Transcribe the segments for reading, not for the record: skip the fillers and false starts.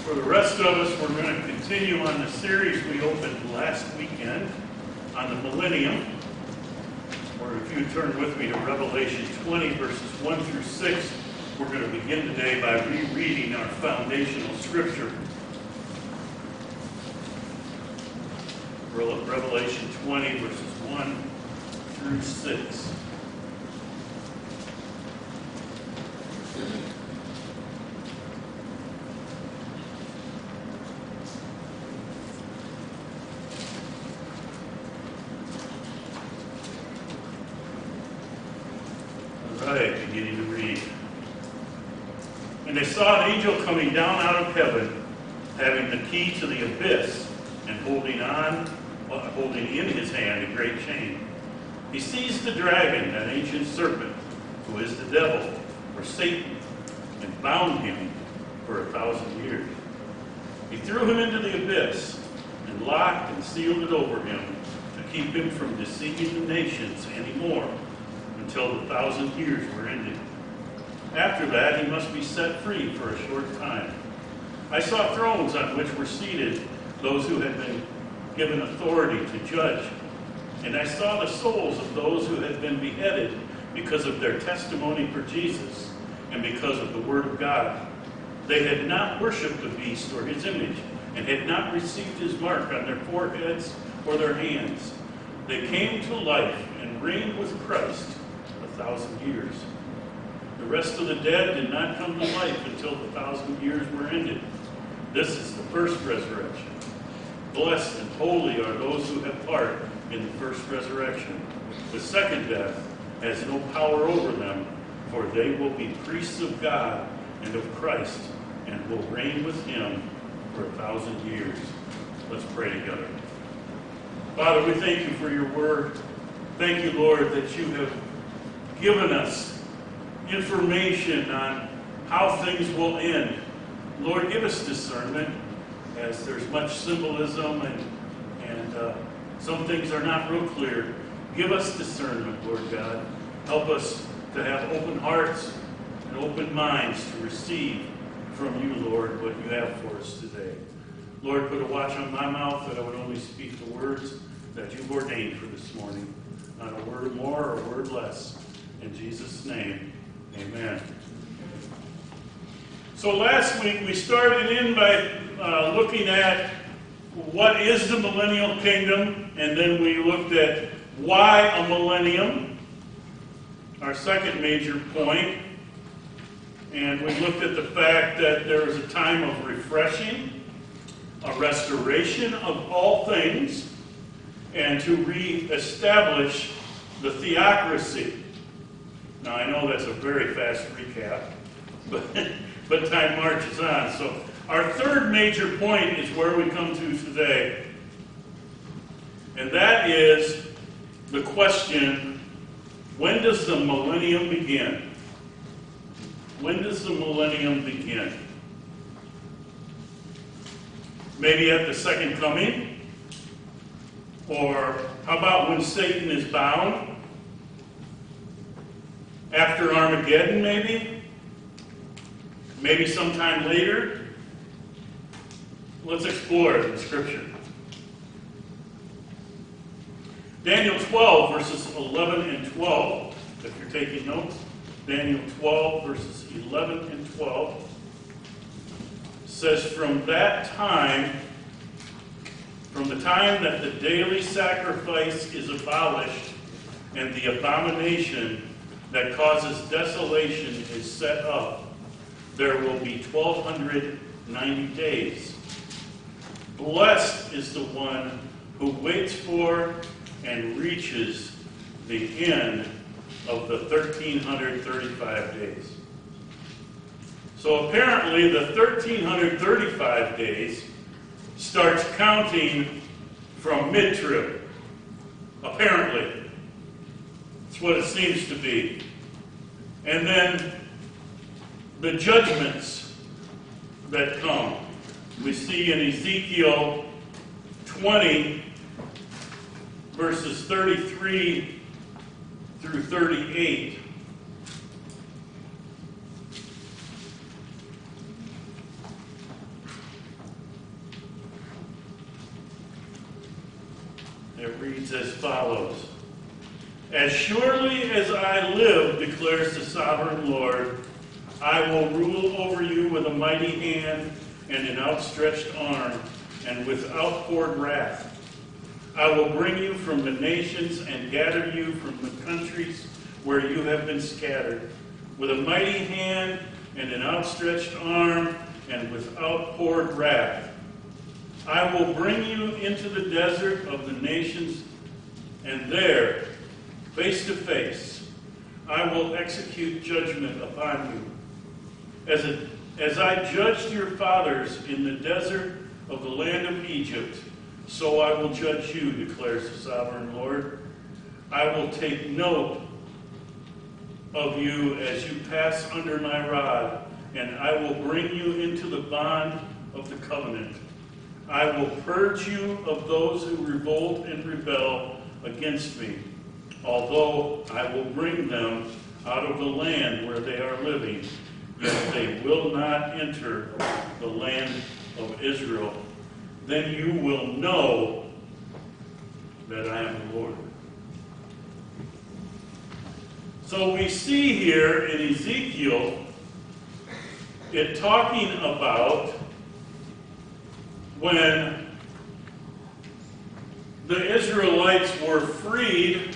For the rest of us, we're going to continue on the series we opened last weekend on the millennium. Or if you turn with me to Revelation 20, verses 1 through 6, we're going to begin today by rereading our foundational scripture. Revelation 20, verses 1 through 6. Beginning to read. And I saw an angel coming down out of heaven, having the key to the abyss, and holding in his hand a great chain. He seized the dragon, that ancient serpent, who is the devil, or Satan, and bound him for 1,000 years. He threw him into the abyss, and locked and sealed it over him, to keep him from deceiving the nations anymore, until the 1,000 years were ended. After that, he must be set free for a short time. I saw thrones on which were seated those who had been given authority to judge. And I saw the souls of those who had been beheaded because of their testimony for Jesus and because of the word of God. They had not worshipped the beast or his image, and had not received his mark on their foreheads or their hands. They came to life and reigned with Christ 1,000 years. The rest of the dead did not come to life until the 1,000 years were ended. This is the first resurrection. Blessed and holy are those who have part in the first resurrection. The second death has no power over them, for they will be priests of God and of Christ, and will reign with him for 1,000 years. Let's pray together. Father, we thank you for your word. Thank you, Lord, that you have given us information on how things will end. Lord, give us discernment, as there's much symbolism and some things are not real clear. Give us discernment, Lord God. Help us to have open hearts and open minds to receive from you, Lord, what you have for us today. Lord, put a watch on my mouth, that I would only speak the words that you've ordained for this morning. Not a word more or a word less. In Jesus' name, amen. So last week we started in by looking at what is the millennial kingdom, and then we looked at why a millennium, our second major point. And we looked at the fact that there is a time of refreshing, a restoration of all things, and to reestablish the theocracy. Now, I know that's a very fast recap, but time marches on. So our third major point is where we come to today. And that is the question, when does the millennium begin? When does the millennium begin? Maybe at the second coming? Or how about when Satan is bound? After Armageddon, maybe? Maybe sometime later? Let's explore it in Scripture. Daniel 12, verses 11 and 12. If you're taking notes, Daniel 12, verses 11 and 12 says, from that time, from the time that the daily sacrifice is abolished and the abomination that causes desolation is set up, there will be 1,290 days. Blessed is the one who waits for and reaches the end of the 1,335 days. So apparently the 1,335 days starts counting from mid-trib. Apparently. It's what it seems to be. And then the judgments that come. We see in Ezekiel 20, verses 33 through 38. It reads as follows. As surely as I live, declares the sovereign Lord, I will rule over you with a mighty hand and an outstretched arm and with outpoured wrath. I will bring you from the nations and gather you from the countries where you have been scattered, with a mighty hand and an outstretched arm and with outpoured wrath. I will bring you into the desert of the nations, and there, face to face, I will execute judgment upon you. As I judged your fathers in the desert of the land of Egypt, so I will judge you, declares the sovereign Lord. I will take note of you as you pass under my rod, and I will bring you into the bond of the covenant. I will purge you of those who revolt and rebel against me, although I will bring them out of the land where they are living, yet they will not enter the land of Israel. Then you will know that I am the Lord. So we see here in Ezekiel it talking about when the Israelites were freed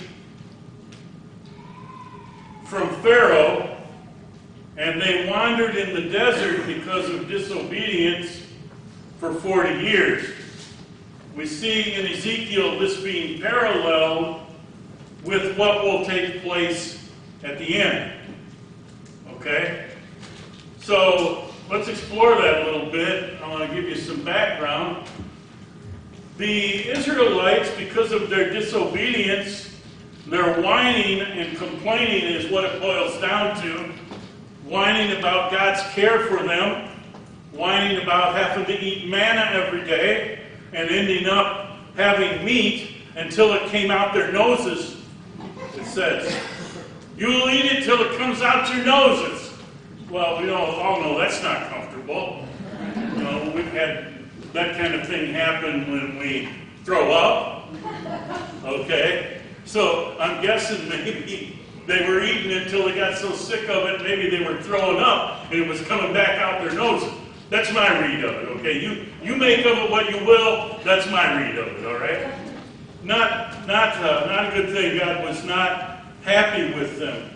from Pharaoh and they wandered in the desert because of disobedience for 40 years. We see in Ezekiel this being paralleled with what will take place at the end. Okay? So let's explore that a little bit. I want to give you some background. The Israelites, because of their disobedience, their whining and complaining is what it boils down to. Whining about God's care for them, whining about having to eat manna every day, and ending up having meat until it came out their noses. It says, you'll eat it till it comes out your noses. Well, we all know that's not comfortable. You know, we've had that kind of thing happen when we throw up. Okay? So I'm guessing maybe they were eating it until they got so sick of it, maybe they were throwing up and it was coming back out their noses. That's my read of it, okay? You make of it what you will, that's my read of it, all right? Not a good thing. God was not happy with them.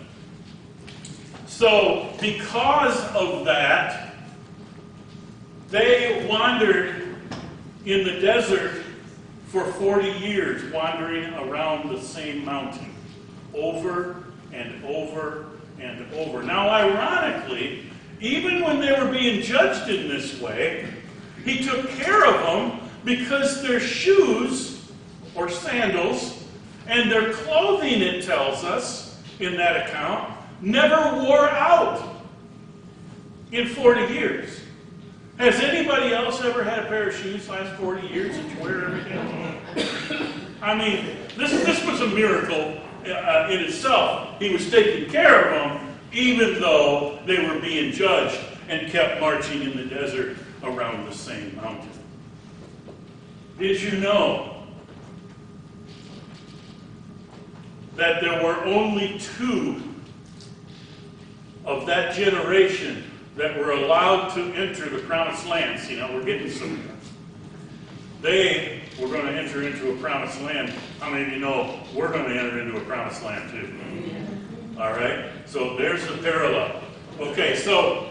So, because of that, they wandered in the desert for 40 years, wandering around the same mountain, over and over and over. Now, ironically, even when they were being judged in this way, he took care of them because their shoes, or sandals, and their clothing, it tells us in that account, never wore out in 40 years. Has anybody else ever had a pair of shoes last 40 years that you wear every day? I mean, this was a miracle in itself. He was taking care of them even though they were being judged and kept marching in the desert around the same mountain. Did you know that there were only 2 of that generation that were allowed to enter the promised land? See, now we're getting somewhere. They were going to enter into a promised land. How many of you know we're going to enter into a promised land too? All right? So there's the parallel. Okay, so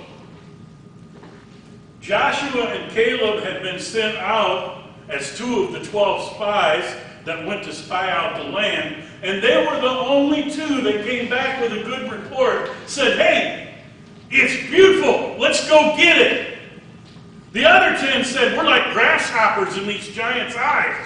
Joshua and Caleb had been sent out as 2 of the 12 spies that went to spy out the land, and they were the only 2 that came back with a good report, said, hey, it's beautiful, let's go get it. The other 10 said, we're like grasshoppers in these giants' eyes.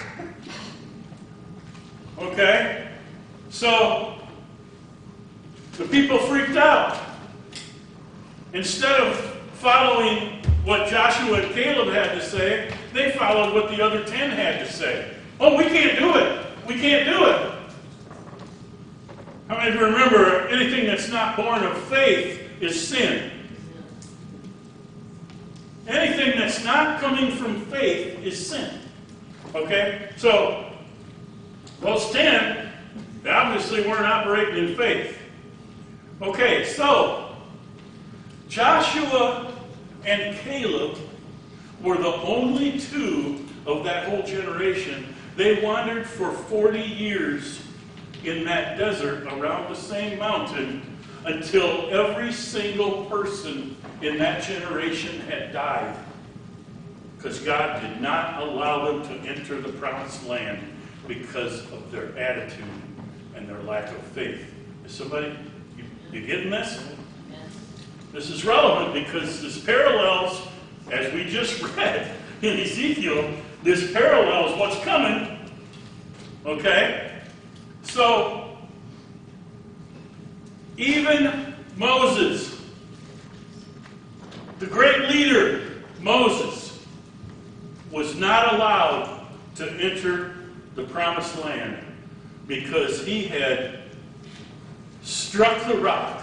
Okay? So the people freaked out. Instead of following what Joshua and Caleb had to say, they followed what the other 10 had to say. Oh, we can't do it. We can't do it. How many of you remember anything that's not born of faith is sin? Anything that's not coming from faith is sin. Okay? So, Those 10, they obviously weren't operating in faith. Okay, so Joshua and Caleb were the only two of that whole generation. They wandered for 40 years in that desert around the same mountain until every single person in that generation had died. Because God did not allow them to enter the promised land because of their attitude and their lack of faith. Is somebody, you getting this? This is relevant because this parallels, as we just read in Ezekiel, this parallels what's coming. Okay? So, even Moses, the great leader, Moses, was not allowed to enter the promised land because he had struck the rock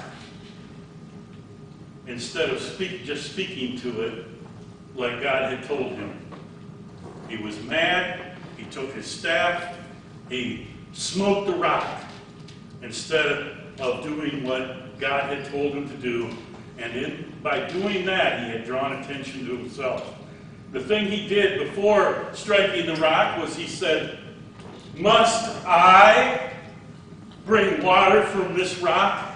instead of just speaking to it like God had told him. He was mad. He took his staff. He smote the rock instead of doing what God had told him to do. And by doing that, he had drawn attention to himself. The thing he did before striking the rock was he said, "Must I bring water from this rock?"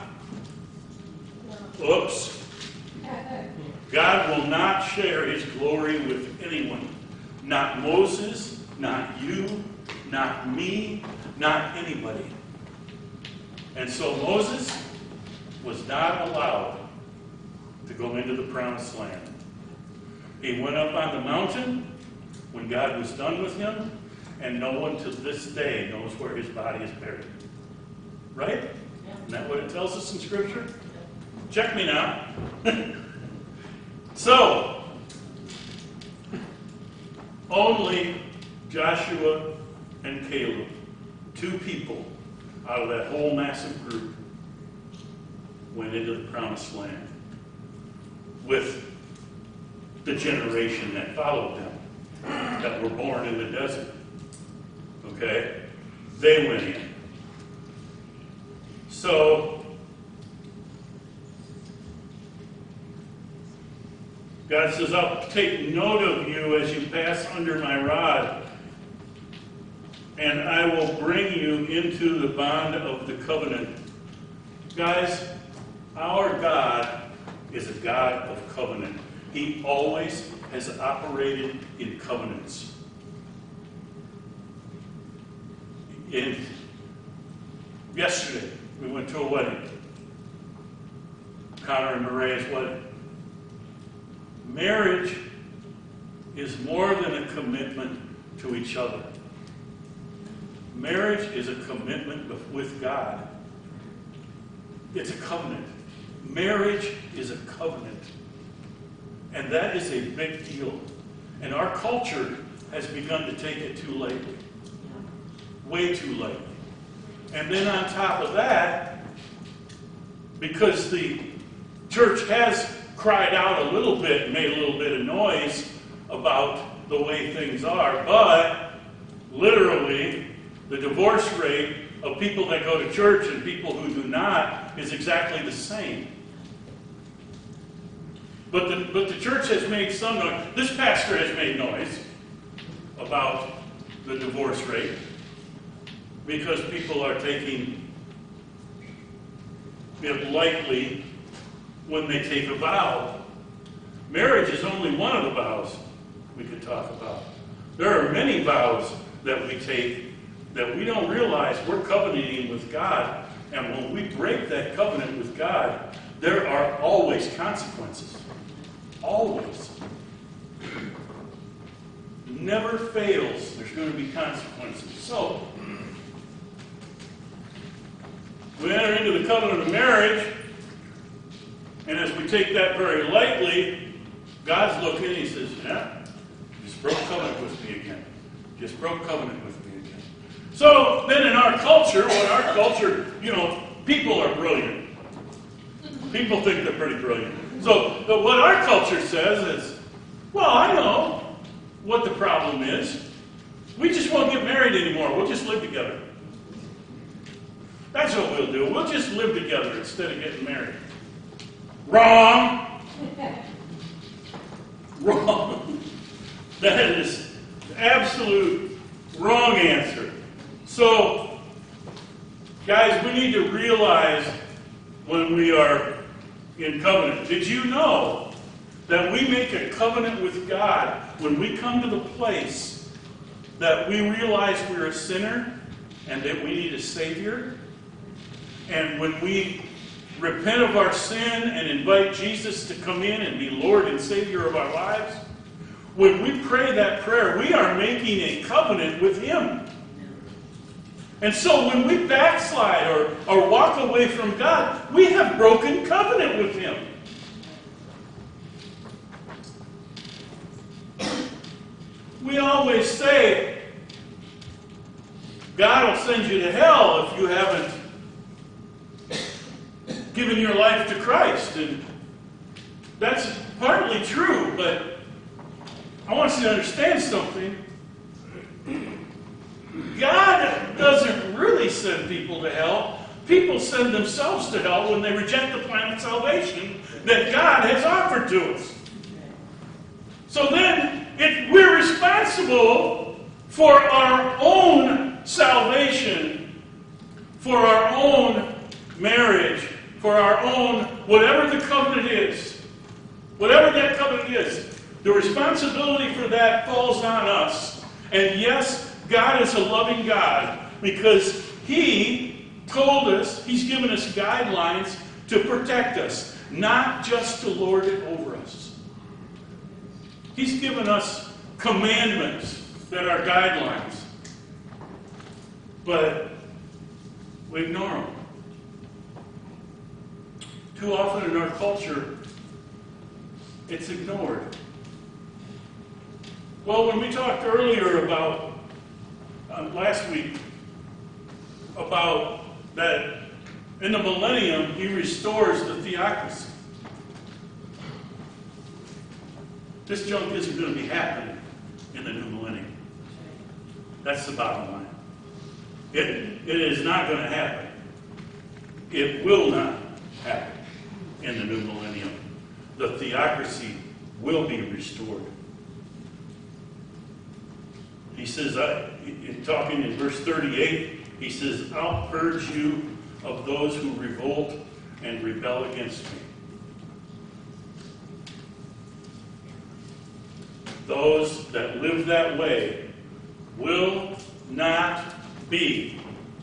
Oops. God will not share his glory with anyone. Not Moses, not you, not me, not anybody. And so Moses was not allowed to go into the promised land. He went up on the mountain when God was done with him, and no one to this day knows where his body is buried. Right? Isn't that what it tells us in Scripture? Check me now. So, only Joshua and Caleb, two people out of that whole massive group, went into the promised land with the generation that followed them, that were born in the desert. Okay? They went in. So, God says, "I'll take note of you as you pass under my rod, and I will bring you into the bond of the covenant." Guys, our God is a God of covenant. He always has operated in covenants. Yesterday, we went to a wedding. Connor and Mariah's wedding. Marriage is more than a commitment to each other. Marriage is a commitment with God. It's a covenant. Marriage is a covenant. And that is a big deal. And our culture has begun to take it too lightly. Way too lightly. And then on top of that, because the church has cried out a little bit, made a little bit of noise about the way things are, but literally the divorce rate of people that go to church and people who do not is exactly the same. But the church has made some noise. This pastor has made noise about the divorce rate because people are taking it lightly when they take a vow. Marriage is only one of the vows we could talk about. There are many vows that we take that we don't realize we're covenanting with God. And when we break that covenant with God, there are always consequences. Always. Never fails. There's going to be consequences. So, we enter into the covenant of marriage, and as we take that very lightly, God's looking and he says, "Yeah, just broke covenant with me again. Just broke covenant with me again." So then in our culture, people are brilliant. People think they're pretty brilliant. So what our culture says is, well, I know what the problem is. We just won't get married anymore. We'll just live together. That's what we'll do. We'll just live together instead of getting married. Wrong. Wrong. That is absolute wrong answer. So, guys, we need to realize when we are in covenant. Did you know that we make a covenant with God when we come to the place that we realize we're a sinner and that we need a Savior? And when we repent of our sin and invite Jesus to come in and be Lord and Savior of our lives, when we pray that prayer, we are making a covenant with Him. And so when we backslide or walk away from God, we have broken covenant with Him. We always say, God will send you to hell if you haven't given your life to Christ. And that's partly true, but I want you to understand something. God doesn't really send people to hell. People send themselves to hell when they reject the plan of salvation that God has offered to us. So then, we're responsible for our own salvation, for our own marriage, for our own, whatever the covenant is. Whatever that covenant is, the responsibility for that falls on us. And yes, God is a loving God because He told us, He's given us guidelines to protect us, not just to lord it over us. He's given us commandments that are guidelines, but we ignore them. Too often in our culture, it's ignored. Well, when we talked earlier about, last week, about that in the millennium, He restores the theocracy. This junk isn't going to be happening in the new millennium. That's the bottom line. It is not going to happen. It will not happen in the new millennium. The theocracy will be restored. He says, talking in verse 38, he says, I'll purge you of those who revolt and rebel against me. Those that live that way will not be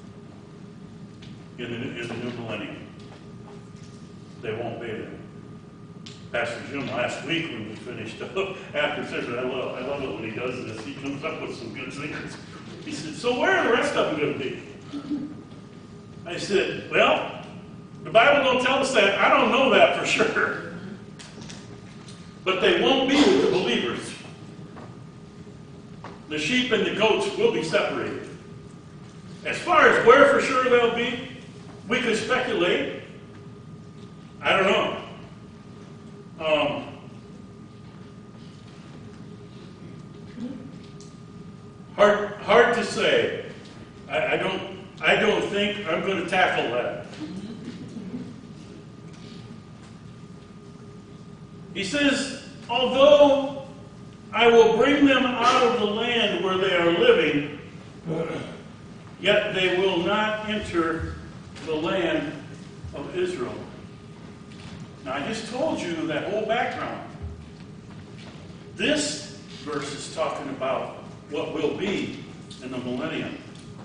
in the new millennium. They won't be there. Pastor Jim last week when we finished up after session, I love it when he does this. He comes up with some good things. He said, so where are the rest of them going to be? I said, well, the Bible don't tell us that. I don't know that for sure. But they won't be with the believers. The sheep and the goats will be separated. As far as where for sure they'll be, we could speculate. I don't know. Hard to say. I don't think I'm going to tackle that. He says, although I will bring them out of the land where they are living, yet they will not enter the land of Israel. Now, I just told you that whole background. This verse is talking about what will be in the millennium.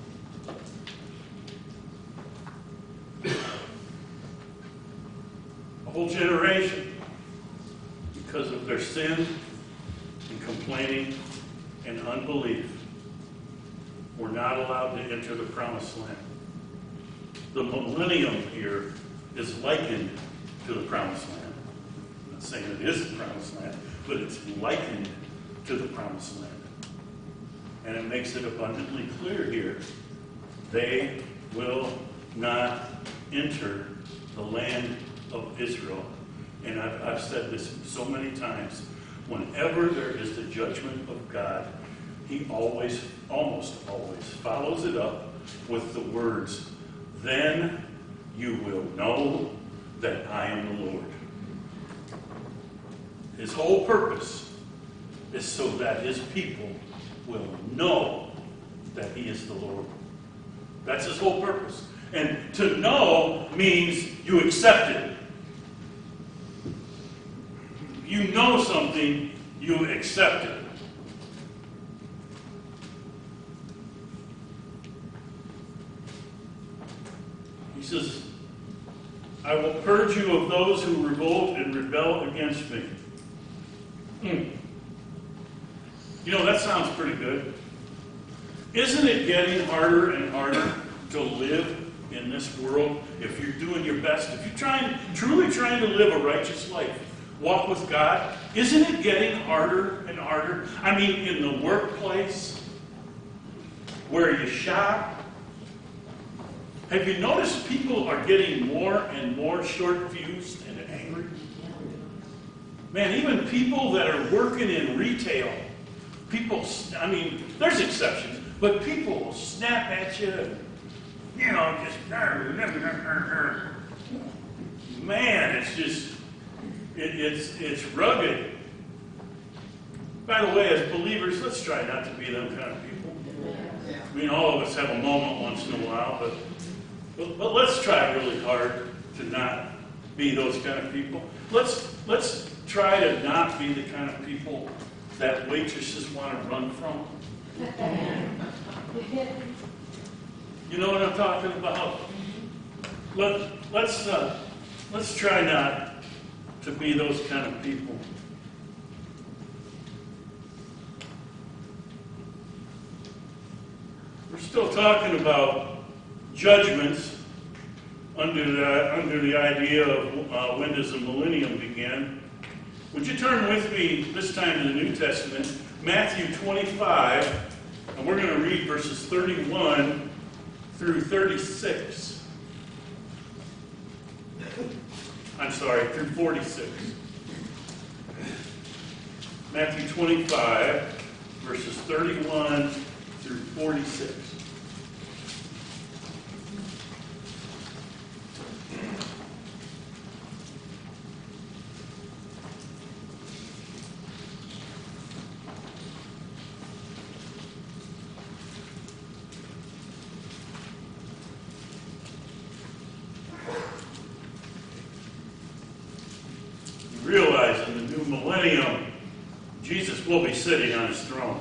A whole generation, because of their sin and complaining and unbelief, were not allowed to enter the promised land. The millennium here is likened to the promised land. I'm not saying it is the promised land, but it's likened to the promised land. And it makes it abundantly clear here. They will not enter the land of Israel. And I've said this so many times. Whenever there is the judgment of God, He almost always follows it up with the words, then you will know that I am the Lord. His whole purpose is so that his people will know that he is the Lord. That's his whole purpose. And to know means you accept it. You know something, you accept it. He says, I will purge you of those who revolt and rebel against me. You know, that sounds pretty good. Isn't it getting harder and harder to live in this world if you're doing your best? If you're truly trying to live a righteous life, walk with God, isn't it getting harder and harder? I mean, in the workplace, where you shop. Have you noticed people are getting more and more short-fused and angry? Man, even people that are working in retail, people, I mean, there's exceptions, but people will snap at you and, you know, just, man, it's just, it's rugged. By the way, as believers, let's try not to be them kind of people. I mean, all of us have a moment once in a while, but let's try really hard to not be those kind of people. Let's try to not be the kind of people that waitresses want to run from. You know what I'm talking about? Let's try not to be those kind of people. We're still talking about judgments under the idea of when does the millennium begin. Would you turn with me this time to the New Testament, Matthew 25, and we're going to read verses 31 through 36. I'm sorry, through 46. Matthew 25, verses 31 through 46. Realize in the new millennium, Jesus will be sitting on his throne.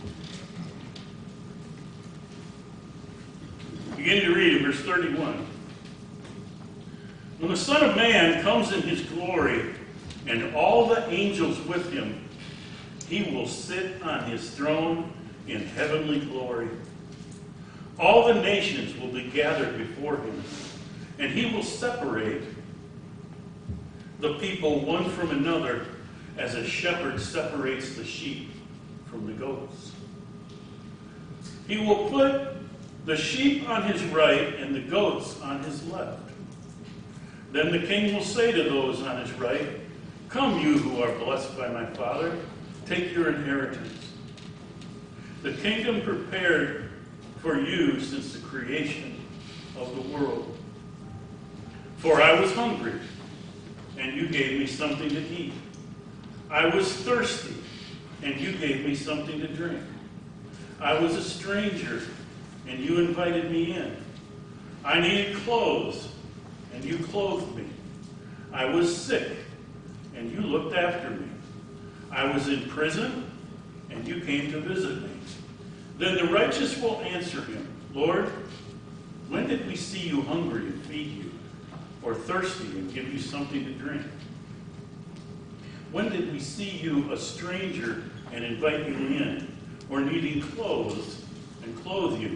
Begin to read in verse 31. When the Son of Man comes in his glory, and all the angels with him, he will sit on his throne in heavenly glory. All the nations will be gathered before him, and he will separate the people one from another, as a shepherd separates the sheep from the goats. He will put the sheep on his right and the goats on his left. Then the king will say to those on his right, "Come, you who are blessed by my Father, take your inheritance, the kingdom prepared for you since the creation of the world. For I was hungry, and you gave me something to eat. I was thirsty, and you gave me something to drink. I was a stranger, and you invited me in. I needed clothes, and you clothed me. I was sick, and you looked after me. I was in prison, and you came to visit me." Then the righteous will answer him, "Lord, when did we see you hungry and feed you, or thirsty and give you something to drink? When did we see you a stranger and invite you in, or needing clothes and clothe you?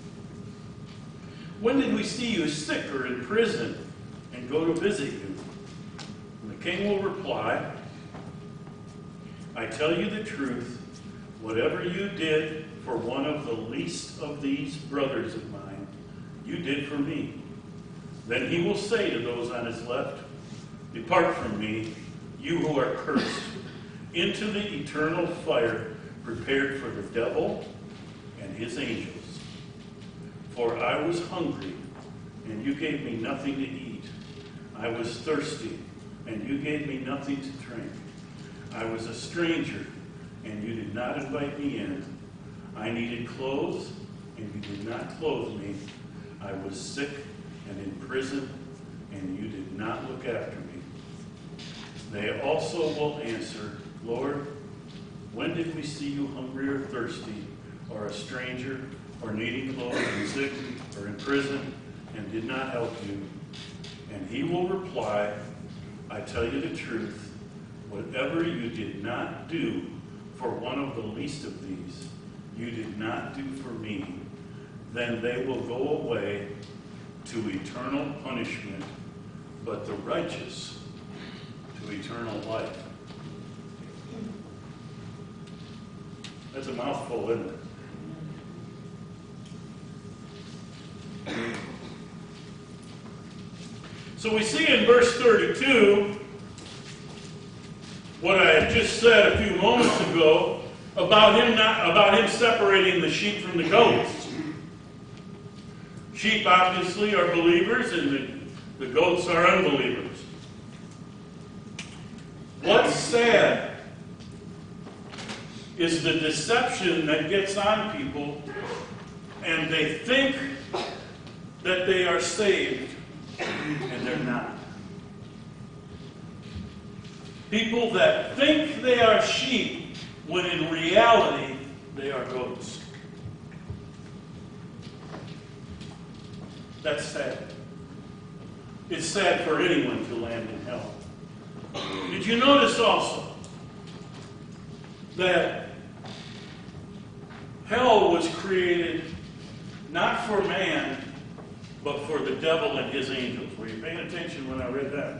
When did we see you sick or in prison and go to visit you?" And the king will reply, "I tell you the truth, whatever you did for one of the least of these brothers of mine, you did for me." Then he will say to those on his left, "Depart from me, you who are cursed, into the eternal fire prepared for the devil and his angels. For I was hungry, and you gave me nothing to eat. I was thirsty, and you gave me nothing to drink. I was a stranger, and you did not invite me in. I needed clothes, and you did not clothe me. I was sick and in prison, and you did not look after me. They also will answer, Lord, when did we see you hungry or thirsty, or a stranger, or needing clothes, and sick, or in prison, and did not help you? And he will reply, I tell you the truth, whatever you did not do for one of the least of these, you did not do for me. Then they will go away to eternal punishment, but the righteous to eternal life. That's a mouthful, isn't it? So we see in verse 32 what I had just said a few moments ago about him separating the sheep from the goats. Sheep obviously are believers, and the goats are unbelievers. What's sad is the deception that gets on people, and they think that they are saved, and they're not. People that think they are sheep, when in reality, they are goats. That's sad. It's sad for anyone to land in hell. Did you notice also that hell was created not for man, but for the devil and his angels? Were you paying attention when I read that?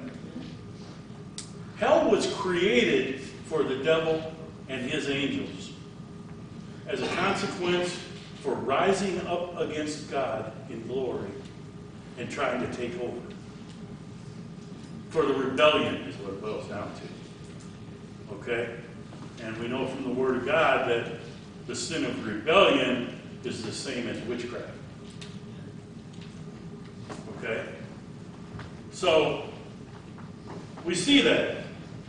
Hell was created for the devil and his angels as a consequence for rising up against God in glory and trying to take over. For the rebellion is what it boils down to. Okay? And we know from the Word of God that the sin of rebellion is the same as witchcraft. Okay? So, we see that.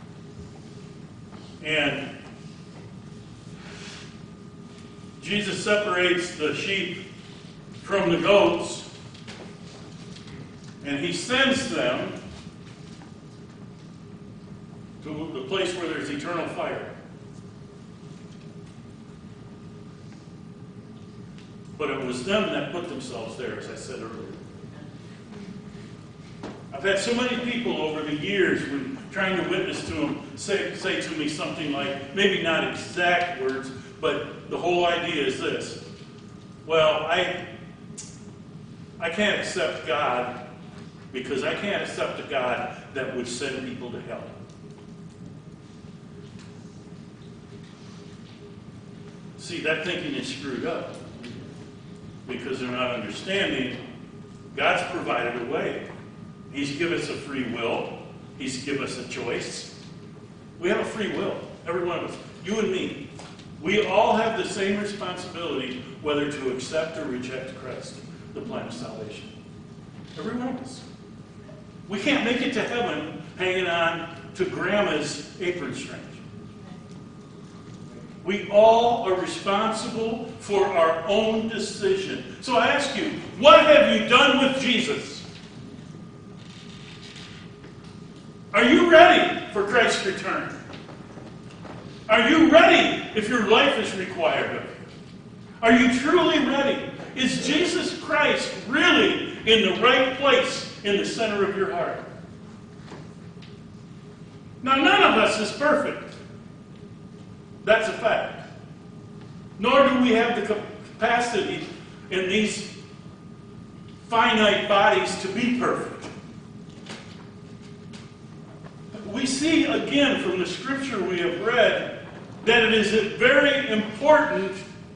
And Jesus separates the sheep from the goats, and he sends them to the place where there's eternal fire. But it was them that put themselves there, as I said earlier. I've had so many people over the years, when trying to witness to them, say to me something like, maybe not exact words, but the whole idea is this. Well, I can't accept God because I can't accept a God that would send people to hell. See, that thinking is screwed up because they're not understanding God's provided a way. He's given us a free will. He's given us a choice. We have a free will, every one of us, you and me. We all have the same responsibility whether to accept or reject Christ, the plan of salvation. Every one of us. We can't make it to heaven hanging on to grandma's apron strings. We all are responsible for our own decision. So I ask you, what have you done with Jesus? Are you ready for Christ's return? Are you ready if your life is required of you? Are you truly ready? Is Jesus Christ really in the right place in the center of your heart? Now, none of us is perfect. That's a fact. Nor do we have the capacity in these finite bodies to be perfect. We see again from the scripture we have read that it is very important,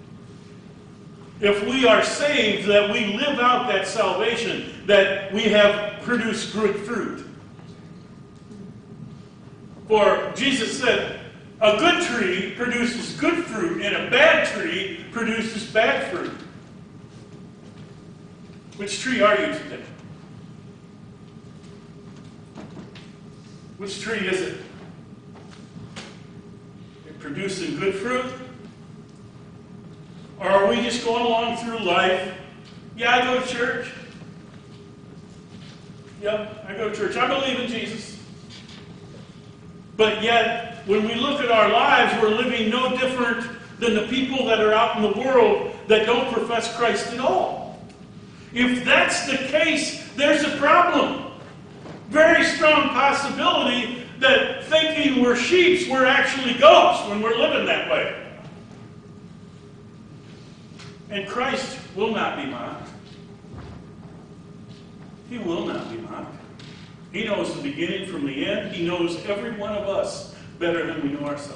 if we are saved, that we live out that salvation, that we have produced good fruit. For Jesus said, a good tree produces good fruit, and a bad tree produces bad fruit. Which tree are you today? Which tree is it? It producing good fruit? Or are we just going along through life? Yeah, I go to church. Yep, I go to church. I believe in Jesus. But yet, when we look at our lives, we're living no different than the people that are out in the world that don't profess Christ at all. If that's the case, there's a problem. Very strong possibility that thinking we're sheep, we're actually goats when we're living that way. And Christ will not be mocked. He will not be mocked. He knows the beginning from the end. He knows every one of us better than we know ourselves.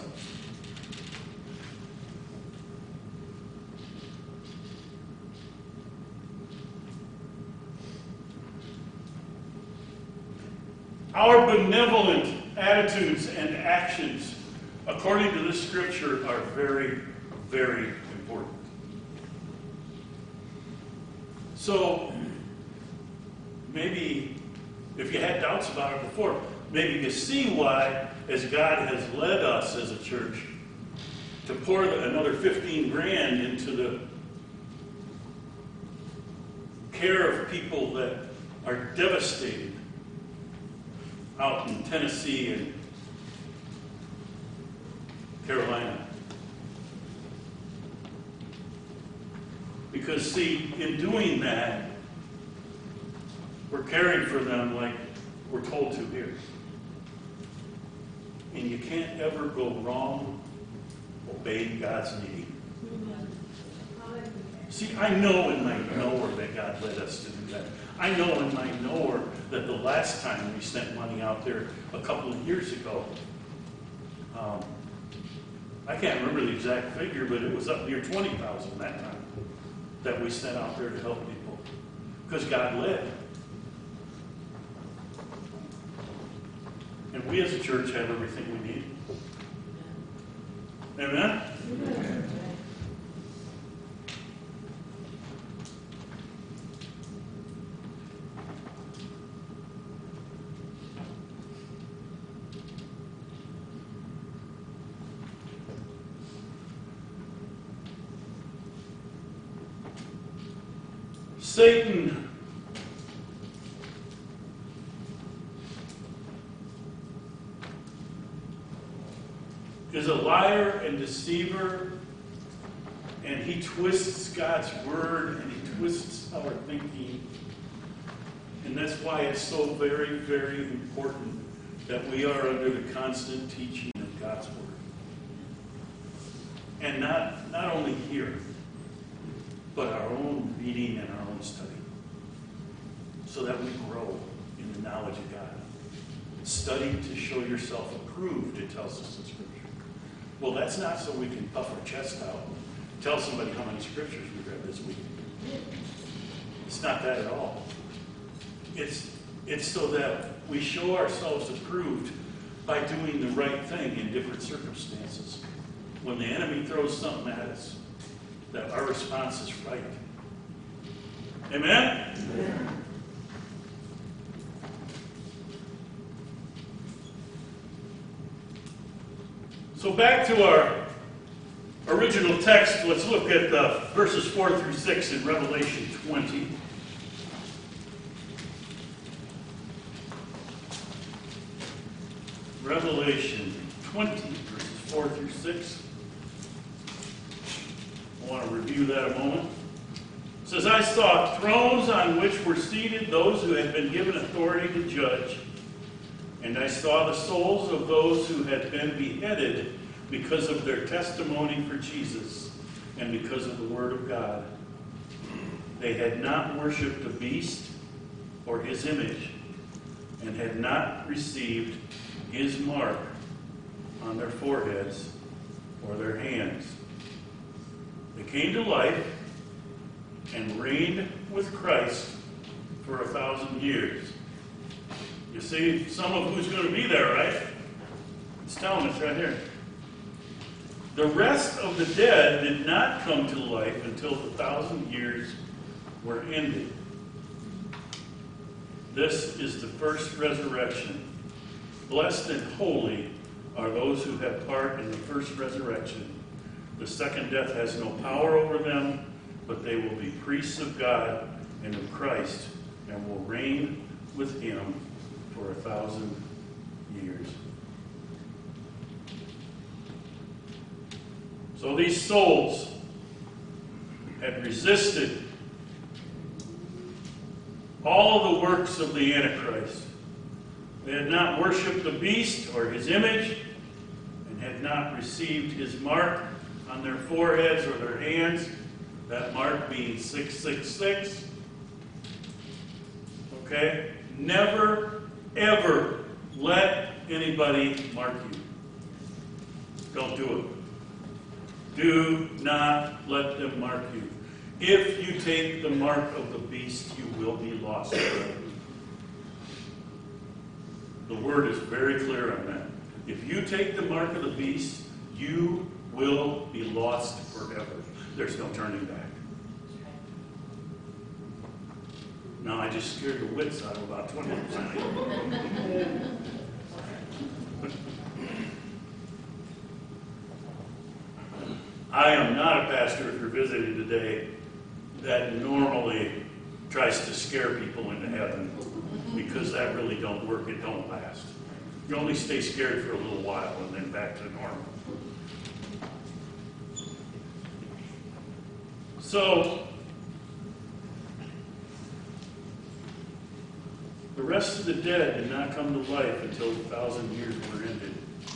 Our benevolent attitudes and actions, according to this scripture, are very, very important. So, maybe, if you had doubts about it before, maybe you see why, as God has led us as a church to pour another 15 grand into the care of people that are devastated out in Tennessee and Carolina. Because, see, in doing that, we're caring for them like we're told to here. And you can't ever go wrong obeying God's leading. See, I know in my knower that God led us to do that. I know in my knower that the last time we sent money out there a couple of years ago, I can't remember the exact figure, but it was up near 20,000 that time that we sent out there to help people. Because God led. And we as a church have everything we need. Amen? Amen. Satan is a liar and deceiver, and he twists God's word and he twists our thinking. And that's why it's so very, very important that we are under the constant teaching of God's word. And not only here, but our own reading and our own study, so that we grow in the knowledge of God. Study to show yourself approved, it tells us in Scripture. Well, that's not so we can puff our chest out and tell somebody how many scriptures we read this week. It's not that at all. It's so that we show ourselves approved by doing the right thing in different circumstances. When the enemy throws something at us, that our response is right. Amen? Amen. So back to our original text, let's look at verses 4 through 6 in Revelation 20. Revelation 20, verses 4 through 6. I want to review that a moment. It says, I saw thrones on which were seated those who had been given authority to judge. And I saw the souls of those who had been beheaded because of their testimony for Jesus and because of the word of God. They had not worshipped the beast or his image and had not received his mark on their foreheads or their hands. They came to life and reigned with Christ for 1,000 years. You see some of who's going to be there, right? It's telling us right here. The rest of the dead did not come to life until the 1,000 years were ended. This is the first resurrection. Blessed and holy are those who have part in the first resurrection. The second death has no power over them, but they will be priests of God and of Christ, and will reign with him for 1,000 years. So these souls had resisted all the works of the Antichrist. They had not worshipped the beast or his image, and had not received his mark on their foreheads or their hands, that mark being 666. Okay? Never, ever let anybody mark you. Don't do it. Do not let them mark you. If you take the mark of the beast, you will be lost forever. The word is very clear on that. If you take the mark of the beast, you will be lost forever. There's no turning back. Now, I just scared the wits out of about 20%. I am not a pastor, if you're visiting today, that normally tries to scare people into heaven, because that really don't work. It don't last. You only stay scared for a little while and then back to normal. So, the rest of the dead did not come to life until 1,000 years were ended.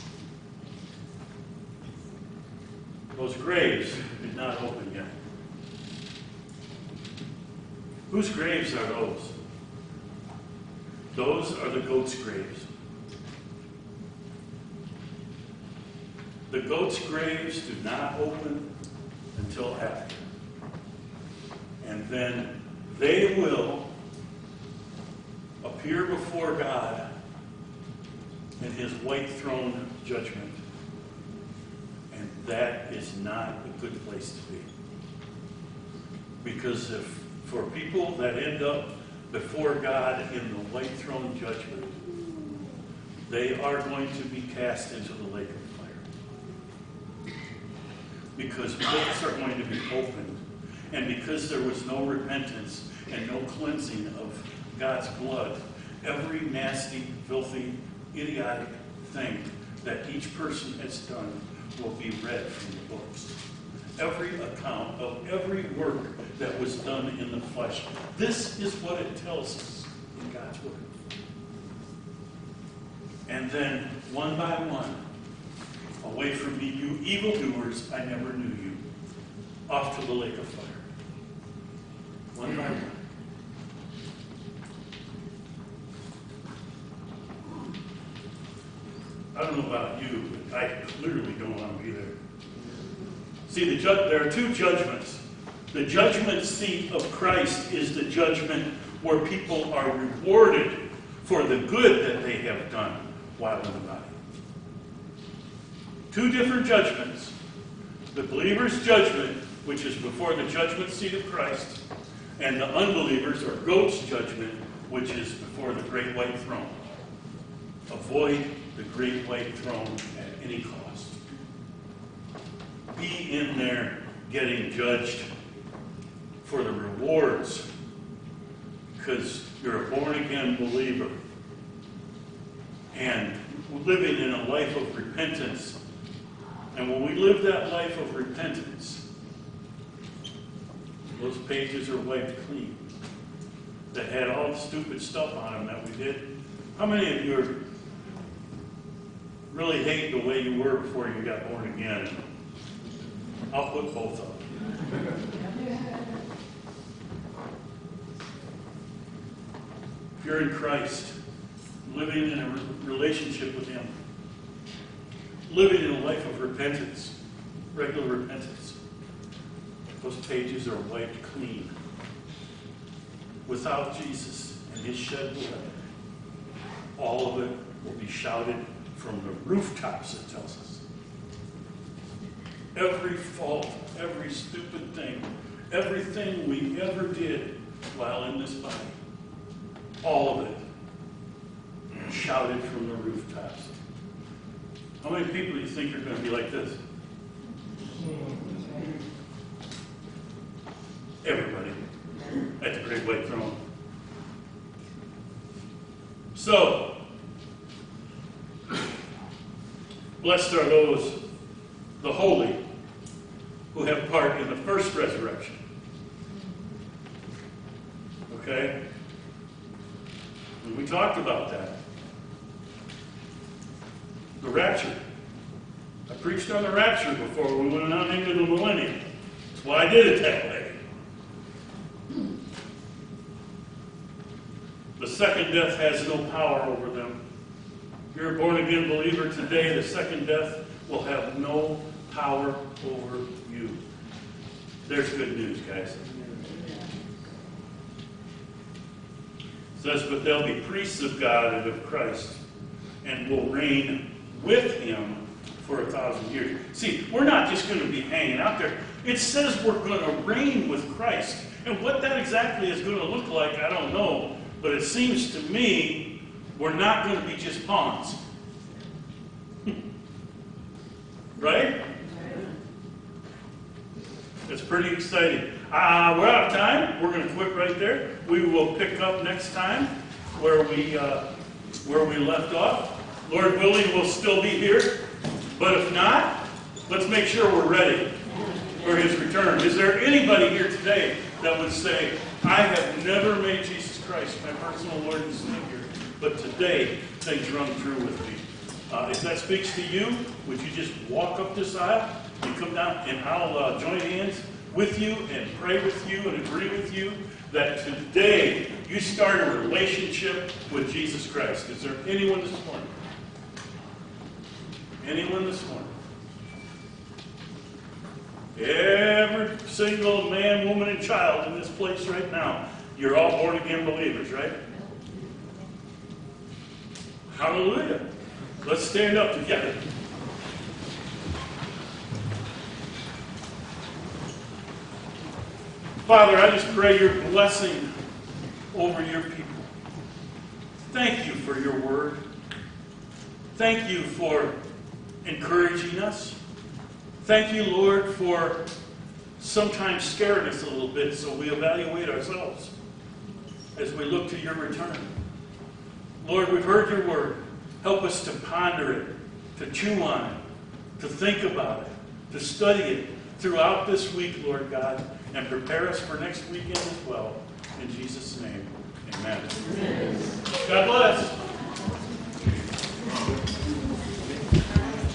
Those graves did not open yet. Whose graves are those? Those are the goats' graves. The goats' graves do not open until after. And then they will appear before God in his white throne judgment. And that is not a good place to be. Because if for people that end up before God in the white throne judgment, they are going to be cast into the lake of fire. Because books are going to be opened. And because there was no repentance and no cleansing of God's blood, every nasty, filthy, idiotic thing that each person has done will be read from the books. Every account of every work that was done in the flesh. This is what it tells us in God's Word. And then, one by one, away from me, you evildoers, I never knew you. Off to the lake of fire. One by one. I don't know about you, but I clearly don't want to be there. See, there are two judgments. The judgment seat of Christ is the judgment where people are rewarded for the good that they have done while in the body. Two different judgments. The believer's judgment, which is before the judgment seat of Christ, and the unbelievers, or goat's judgment, which is before the great white throne. Avoid the great white throne at any cost. Be in there getting judged for the rewards, because you're a born-again believer and living in a life of repentance. And when we live that life of repentance, those pages are wiped clean that had all the stupid stuff on them that we did. How many of you really hate the way you were before you got born again? I'll put both up. If you're in Christ, living in a relationship with him, living in a life of repentance, regular repentance, those pages are wiped clean. Without Jesus and his shed blood, all of it will be shouted from the rooftops, it tells us. Every fault, every stupid thing, everything we ever did while in this body, all of it shouted from the rooftops. How many people do you think are going to be like this? Everybody at the great white throne. So, blessed are those, the holy, who have part in the first resurrection. Okay? And we talked about that. The rapture. I preached on the rapture before we went on into the millennium. That's why I did it that way. The second death has no power over them. If you're a born-again believer today, the second death will have no power over you. There's good news, guys. It says, but they'll be priests of God and of Christ, and will reign with him for 1,000 years. See, we're not just going to be hanging out there. It says we're going to reign with Christ. And what that exactly is going to look like, I don't know. But it seems to me we're not going to be just pawns. Right? It's pretty exciting. We're out of time. We're going to quit right there. We will pick up next time where we left off. Lord willing, we'll still be here. But if not, let's make sure we're ready for his return. Is there anybody here today that would say, I have never made Jesus Christ my personal Lord and Savior, but today things run true with me? If that speaks to you, would you just walk up this aisle and come down, and I'll join hands with you and pray with you and agree with you that today you start a relationship with Jesus Christ. Is there anyone this morning? Anyone this morning? Every single man, woman, and child in this place right now, you're all born-again believers, right? Hallelujah. Let's stand up together. Father, I just pray your blessing over your people. Thank you for your word. Thank you for encouraging us. Thank you, Lord, for sometimes scaring us a little bit so we evaluate ourselves as we look to your return. Lord, we've heard your word. Help us to ponder it, to chew on it, to think about it, to study it throughout this week, Lord God, and prepare us for next weekend as well. In Jesus' name, amen. God bless.